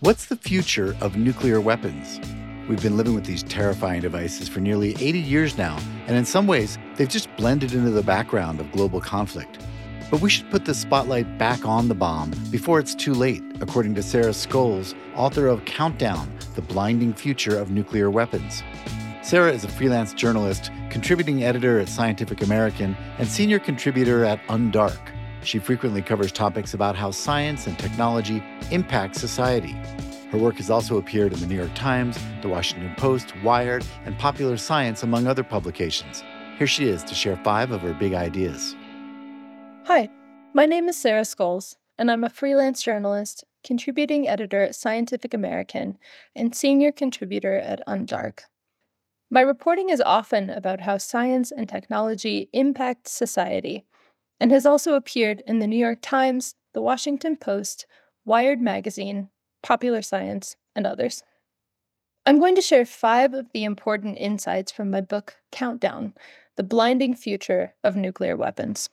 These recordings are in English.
What's the future of nuclear weapons? We've been living with these terrifying devices for nearly 80 years now, and in some ways, they've just blended into the background of global conflict. But we should put the spotlight back on the bomb before it's too late, according to Sarah Scoles, author of Countdown: The Blinding Future of Nuclear Weapons. Sarah is a freelance journalist, contributing editor at Scientific American, and senior contributor at Undark. She frequently covers topics about how science and technology impact society. Her work has also appeared in the New York Times, The Washington Post, Wired, and Popular Science, among other publications. Here she is to share 5 of her big ideas. Hi, my name is Sarah Scoles, and I'm a freelance journalist, contributing editor at Scientific American, and senior contributor at Undark. My reporting is often about how science and technology impact society, and has also appeared in the New York Times, The Washington Post, Wired Magazine, Popular Science, and others. I'm going to share 5 of the important insights from my book, Countdown: The Blinding Future of Nuclear Weapons.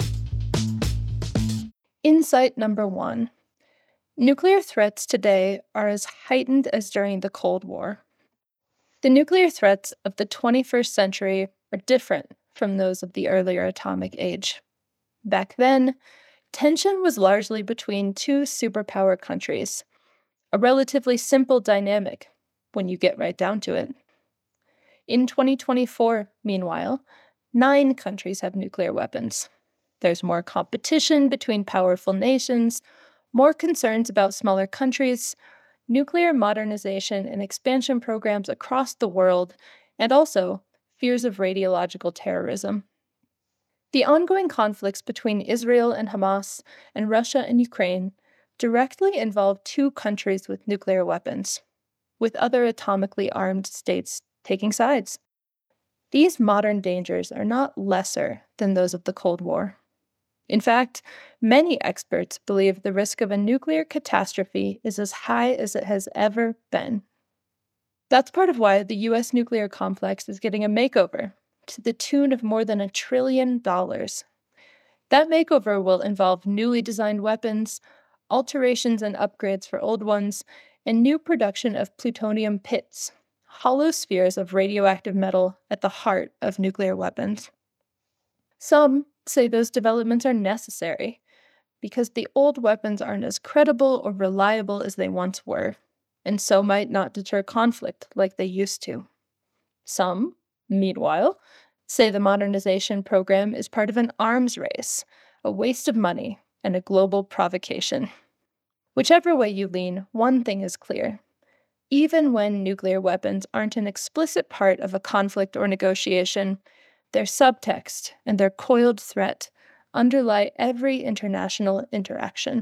Insight number 1. Nuclear threats today are as heightened as during the Cold War. The nuclear threats of the 21st century are different from those of the earlier atomic age. Back then, tension was largely between 2 superpower countries, a relatively simple dynamic when you get right down to it. In 2024, meanwhile, 9 countries have nuclear weapons. There's more competition between powerful nations, more concerns about smaller countries, nuclear modernization and expansion programs across the world, and also fears of radiological terrorism. The ongoing conflicts between Israel and Hamas and Russia and Ukraine directly involve 2 countries with nuclear weapons, with other atomically armed states taking sides. These modern dangers are not lesser than those of the Cold War. In fact, many experts believe the risk of a nuclear catastrophe is as high as it has ever been. That's part of why the U.S. nuclear complex is getting a makeover to the tune of more than $1 trillion. That makeover will involve newly designed weapons, alterations and upgrades for old ones, and new production of plutonium pits, hollow spheres of radioactive metal at the heart of nuclear weapons. Some say those developments are necessary because the old weapons aren't as credible or reliable as they once were, and so might not deter conflict like they used to. Some, meanwhile, say the modernization program is part of an arms race, a waste of money, and a global provocation. Whichever way you lean, one thing is clear. Even when nuclear weapons aren't an explicit part of a conflict or negotiation, their subtext and their coiled threat underlie every international interaction.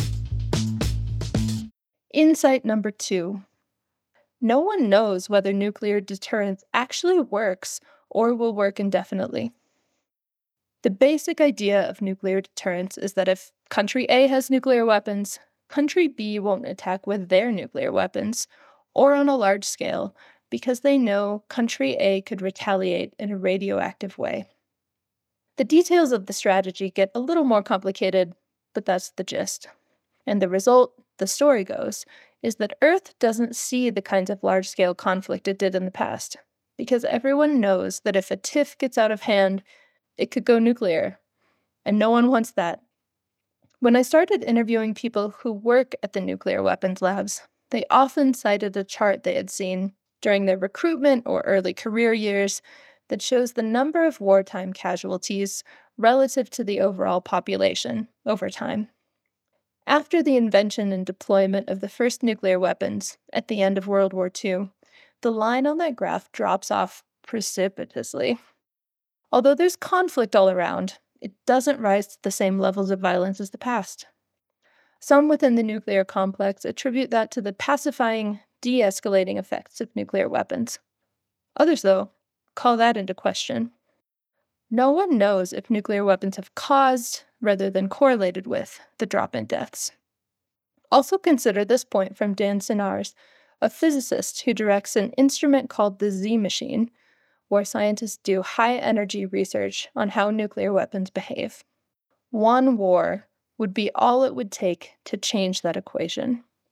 Insight number 2. No one knows whether nuclear deterrence actually works or will work indefinitely. The basic idea of nuclear deterrence is that if country A has nuclear weapons, country B won't attack with their nuclear weapons, or on a large scale, because they know country A could retaliate in a radioactive way. The details of the strategy get a little more complicated, but that's the gist. And the result, the story goes, is that Earth doesn't see the kinds of large-scale conflict it did in the past, because everyone knows that if a tiff gets out of hand, it could go nuclear, and no one wants that. When I started interviewing people who work at the nuclear weapons labs, they often cited a chart they had seen during their recruitment or early career years that shows the number of wartime casualties relative to the overall population over time. After the invention and deployment of the first nuclear weapons at the end of World War II, the line on that graph drops off precipitously. Although there's conflict all around, it doesn't rise to the same levels of violence as the past. Some within the nuclear complex attribute that to the pacifying, de-escalating effects of nuclear weapons. Others, though, call that into question. No one knows if nuclear weapons have caused, rather than correlated with, the drop in deaths. Also consider this point from Dan Senars, a physicist who directs an instrument called the Z Machine, where scientists do high-energy research on how nuclear weapons behave. One war would be all it would take to change that equation,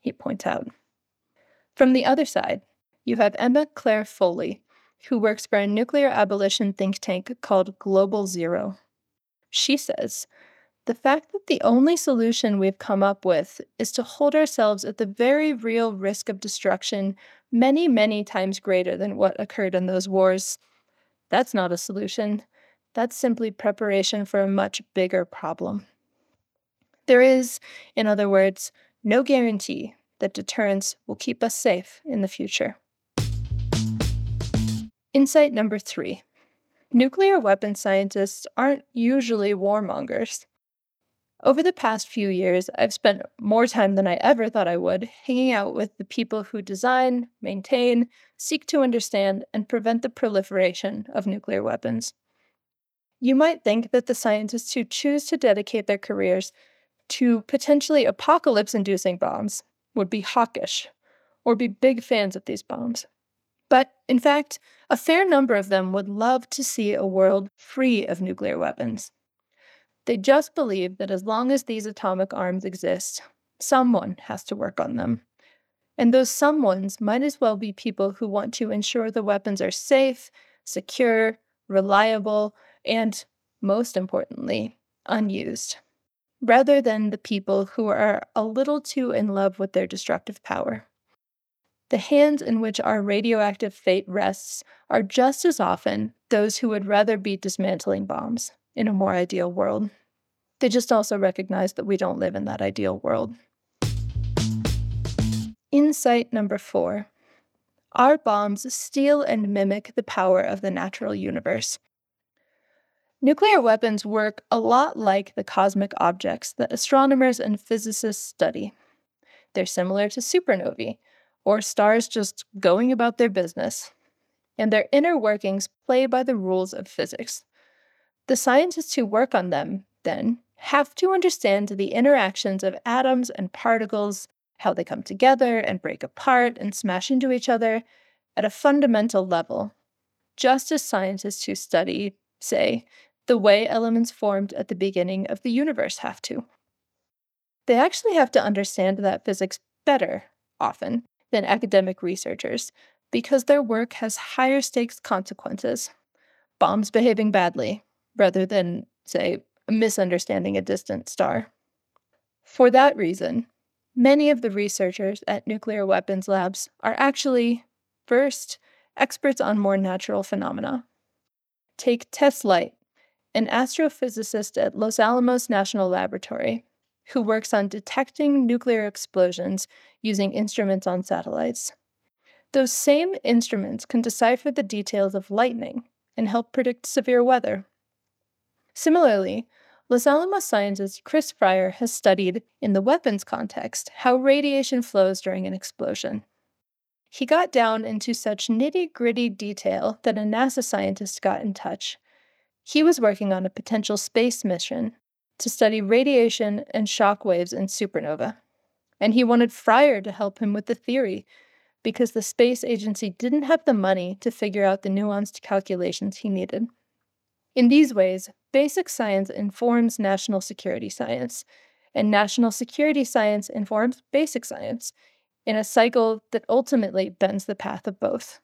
he points out. From the other side, you have Emma Claire Foley, who works for a nuclear abolition think tank called Global Zero. She says, the fact that the only solution we've come up with is to hold ourselves at the very real risk of destruction many, many times greater than what occurred in those wars, that's not a solution. That's simply preparation for a much bigger problem. There is, in other words, no guarantee that deterrence will keep us safe in the future. Insight number 3. Nuclear weapons scientists aren't usually warmongers. Over the past few years, I've spent more time than I ever thought I would hanging out with the people who design, maintain, seek to understand, and prevent the proliferation of nuclear weapons. You might think that the scientists who choose to dedicate their careers to potentially apocalypse-inducing bombs would be hawkish or be big fans of these bombs. But, in fact, a fair number of them would love to see a world free of nuclear weapons. They just believe that as long as these atomic arms exist, someone has to work on them. And those someones might as well be people who want to ensure the weapons are safe, secure, reliable, and, most importantly, unused, rather than the people who are a little too in love with their destructive power. The hands in which our radioactive fate rests are just as often those who would rather be dismantling bombs in a more ideal world. They just also recognize that we don't live in that ideal world. Insight number 4. Our bombs steal and mimic the power of the natural universe. Nuclear weapons work a lot like the cosmic objects that astronomers and physicists study. They're similar to supernovae, or stars just going about their business, and their inner workings play by the rules of physics. The scientists who work on them, then, have to understand the interactions of atoms and particles, how they come together and break apart and smash into each other at a fundamental level, just as scientists who study, say, the way elements formed at the beginning of the universe have to. They actually have to understand that physics better, often, than academic researchers, because their work has higher stakes consequences, bombs behaving badly, rather than, say, misunderstanding a distant star. For that reason, many of the researchers at nuclear weapons labs are actually, first, experts on more natural phenomena. Take Tess Light, an astrophysicist at Los Alamos National Laboratory, who works on detecting nuclear explosions using instruments on satellites. Those same instruments can decipher the details of lightning and help predict severe weather. Similarly, Los Alamos scientist Chris Fryer has studied, in the weapons context, how radiation flows during an explosion. He got down into such nitty-gritty detail that a NASA scientist got in touch. He was working on a potential space mission to study radiation and shock waves in supernova, and he wanted Fryer to help him with the theory because the space agency didn't have the money to figure out the nuanced calculations he needed. In these ways, basic science informs national security science, and national security science informs basic science, in a cycle that ultimately bends the path of both.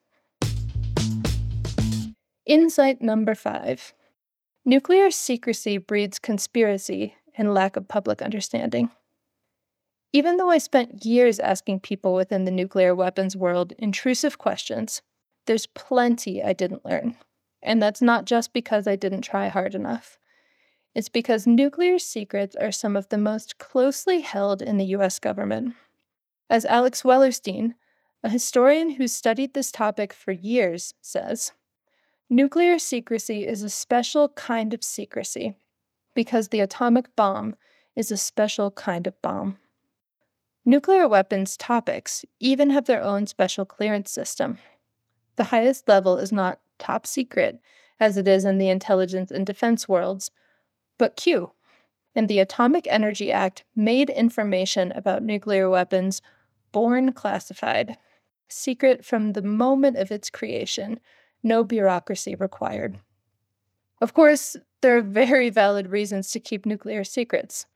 Insight number 5. Nuclear secrecy breeds conspiracy and lack of public understanding. Even though I spent years asking people within the nuclear weapons world intrusive questions, there's plenty I didn't learn. And that's not just because I didn't try hard enough. It's because nuclear secrets are some of the most closely held in the US government. As Alex Wellerstein, a historian who's studied this topic for years, says, nuclear secrecy is a special kind of secrecy because the atomic bomb is a special kind of bomb. Nuclear weapons topics even have their own special clearance system. The highest level is not top secret, as it is in the intelligence and defense worlds, but Q. And the Atomic Energy Act made information about nuclear weapons born classified, secret from the moment of its creation, no bureaucracy required. Of course, there are very valid reasons to keep nuclear secrets.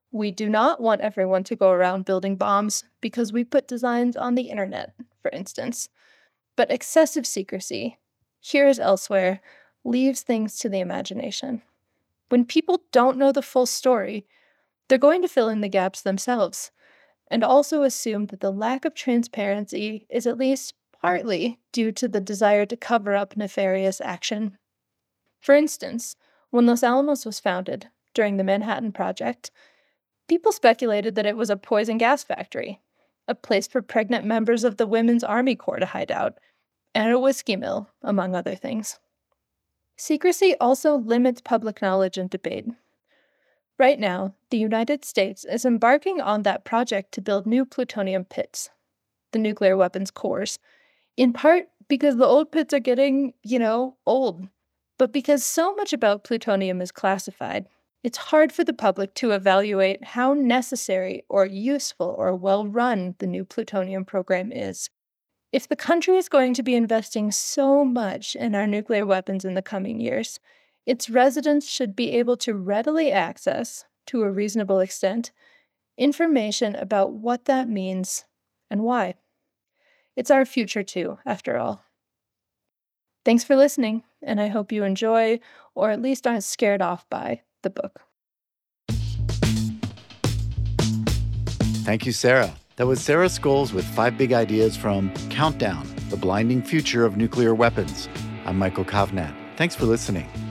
We do not want everyone to go around building bombs because we put designs on the internet, for instance. But excessive secrecy, here as elsewhere, leaves things to the imagination. When people don't know the full story, they're going to fill in the gaps themselves, and also assume that the lack of transparency is at least partly due to the desire to cover up nefarious action. For instance, when Los Alamos was founded during the Manhattan Project, people speculated that it was a poison gas factory, a place for pregnant members of the Women's Army Corps to hide out, and a whiskey mill, among other things. Secrecy also limits public knowledge and debate. Right now, the United States is embarking on that project to build new plutonium pits, the nuclear weapons cores, in part because the old pits are getting, old, but because so much about plutonium is classified. It's hard for the public to evaluate how necessary or useful or well-run the new plutonium program is. If the country is going to be investing so much in our nuclear weapons in the coming years, its residents should be able to readily access, to a reasonable extent, information about what that means and why. It's our future too, after all. Thanks for listening, and I hope you enjoy, or at least aren't scared off by, the book. Thank you, Sarah. That was Sarah Scholes with 5 big ideas from Countdown, The Blinding Future of Nuclear Weapons. I'm Michael Kovnat. Thanks for listening.